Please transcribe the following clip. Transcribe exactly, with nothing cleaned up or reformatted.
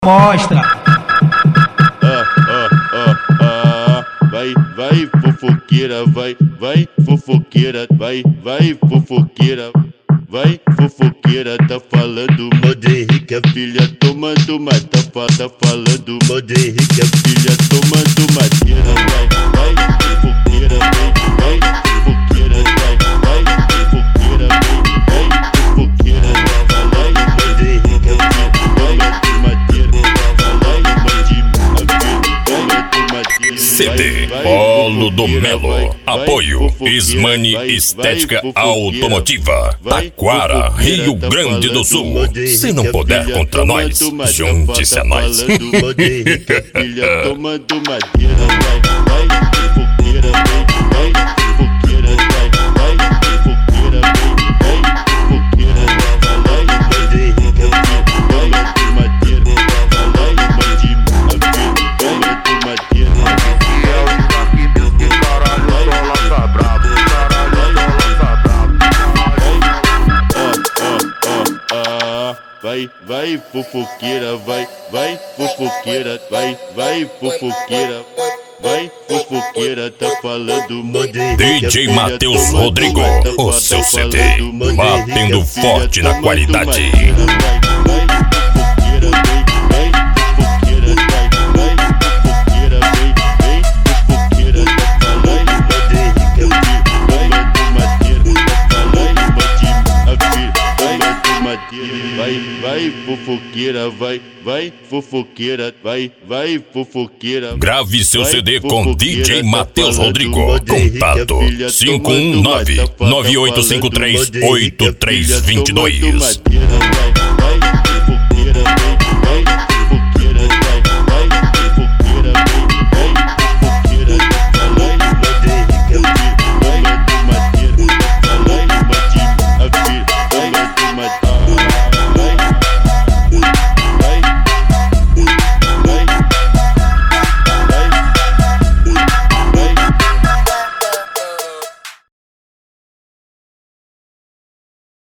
Mostra. Ah, ah, ah, ah. Vai, vai, fofoqueira, vai, vai, fofoqueira, vai, vai, fofoqueira, vai, fofoqueira, tá falando Modo Henrique, a filha tomando uma, tá, fa- tá falando Modo Henrique, a filha tomando madeira, vai, vai, fofoqueira, vai, vai, fofoqueira, vai, vai, fofoqueira, vai, vai, fofoqueira, vai, vai, Modo Henrique, a filha tomando madeira, vai, vai, C D Polo do Melo. Apoio Ismani Estética Automotiva, Taquara, Rio Grande do Sul. Se não puder contra nós, junte-se a nós. Filha tomando madeira, vai, vai, fofoqueira, vai, vai, fofoqueira, vai, vai, fofoqueira, vai, vai, fofoqueira, vai, vai, Modo Henrique, a filha tomando madeira, vai, vai, tomando madeira. Vai, vai, fofoqueira, vai, vai, fofoqueira, vai, vai, fofoqueira, vai, fofoqueira, tá falando Modo Henrique, D J Matheus Rodrigo, o seu C D, batendo forte na qualidade. Vai, vai, fofoqueira, vai, vai, fofoqueira, vai, vai, fofoqueira. Grave seu C D com D J Matheus Rodrigo. Contato cinco um nove, nove oito cinco três, oito três dois dois.